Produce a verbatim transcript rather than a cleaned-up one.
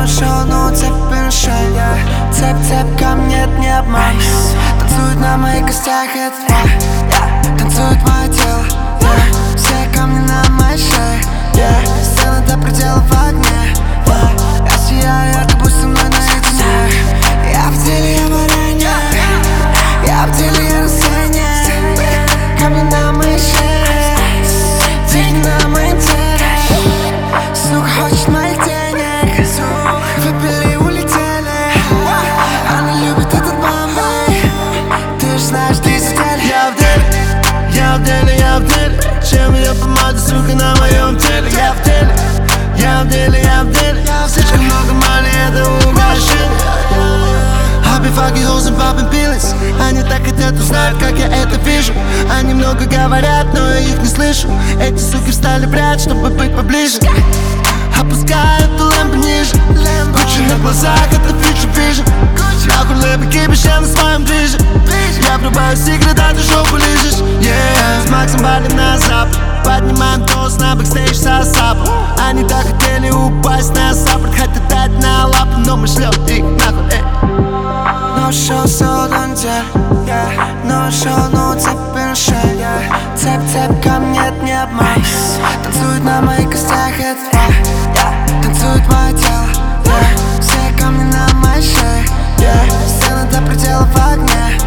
Нашел, ну цепь шею, yeah. Цепь, цепь ко мне, это не обман. Танцует на моих костях, это фан, yeah. Танцует мое тело, yeah. Все камни на моей шее, yeah. Стены до предела в огне, yeah. Я сияю ярко, будь со мной наедине. Я в деле, я в арене, я в деле, я на сцене. Камни на моей шее, деньги на моем теле. Сука хочет моих денег, выпили и улетели. Она любит этот Бомбей, ты ж знаешь, ты здесь. Я в деле, я в деле, я в деле. Чем ее помада, сука, на моем теле. Я в деле, я в деле, я в деле. Слишком много мали, это угощение. Обиваки, хозен, папин пилис. Они так хотят узнать, как я это вижу. Они много говорят, но я их не слышу. Эти суки встали в ряд, чтобы быть поближе. Опускаю эту лэмпу ниже. Гуччи на глазах, это future vision. Нахуй лэпы, кипиш, я на своем движе. Я врубаю секрет, а ты жопу лижешь, yeah. С Максом валим на запад, поднимаем тост на бэкстейдж со сапом. Они так хотели упасть на саппорт, хотят дать на лапу, но мы шлем их нахуй, эй. Нашел соло неделю, yeah. Нашел, ну цепь шею, yeah. Цепь, цепь ко мне, это не обман. Танцует на моих костях, это фан, yeah. Танцует мое тело, yeah. Все камни на моей шее, yeah. Стены до предела в огне.